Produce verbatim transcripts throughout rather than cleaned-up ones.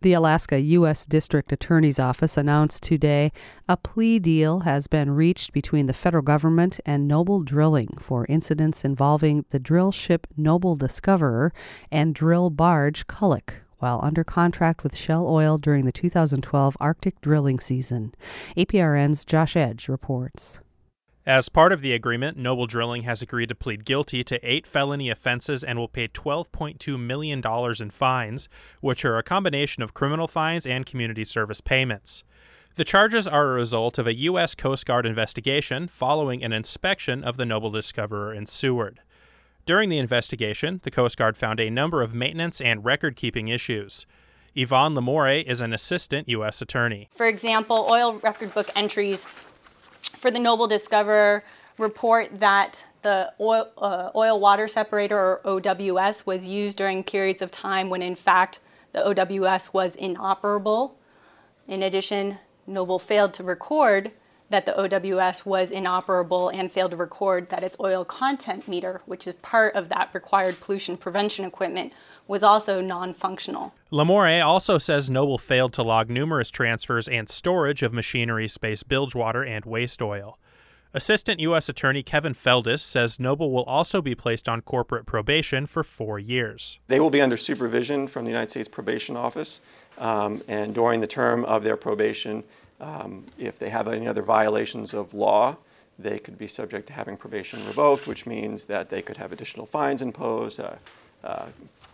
The Alaska U S District Attorney's Office announced today a plea deal has been reached between the federal government and Noble Drilling for incidents involving the drill ship Noble Discoverer and drill barge Kullik while under contract with Shell Oil during the two thousand twelve Arctic drilling season. A P R N's Josh Edge reports. As part of the agreement, Noble Drilling has agreed to plead guilty to eight felony offenses and will pay twelve point two million dollars in fines, which are a combination of criminal fines and community service payments. The charges are a result of a U S Coast Guard investigation following an inspection of the Noble Discoverer in Seward. During the investigation, the Coast Guard found a number of maintenance and record-keeping issues. Yvonne Lamore is an assistant U S attorney. For example, oil record book entries for the Noble Discoverer report that the oil, uh, oil water separator, or O W S, was used during periods of time when in fact the O W S was inoperable. In addition, Noble failed to record that the O W S was inoperable and failed to record that its oil content meter, which is part of that required pollution prevention equipment, was also non-functional. Lamore also says Noble failed to log numerous transfers and storage of machinery space bilge water and waste oil. Assistant U S Attorney Kevin Feldis says Noble will also be placed on corporate probation for four years. They will be under supervision from the United States Probation Office, um, and during the term of their probation, um, if they have any other violations of law, they could be subject to having probation revoked, which means that they could have additional fines imposed. Uh, uh,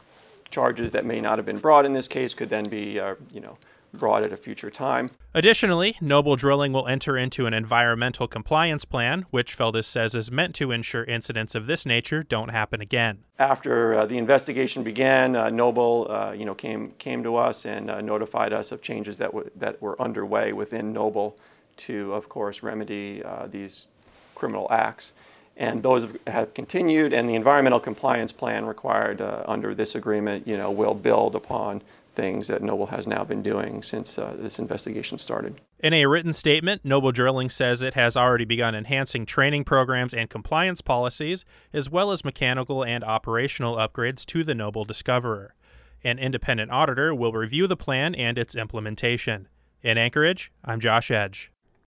Charges that may not have been brought in this case could then be, uh, you know, brought at a future time. Additionally, Noble Drilling will enter into an environmental compliance plan, which Feldis says is meant to ensure incidents of this nature don't happen again. After uh, the investigation began, uh, Noble, uh, you know, came came to us and uh, notified us of changes that w- that were underway within Noble to, of course, remedy uh, these criminal acts. And those have continued, and the environmental compliance plan required uh, under this agreement, you know, will build upon things that Noble has now been doing since uh, this investigation started. In a written statement, Noble Drilling says it has already begun enhancing training programs and compliance policies, as well as mechanical and operational upgrades to the Noble Discoverer. An independent auditor will review the plan and its implementation. In Anchorage, I'm Josh Edge.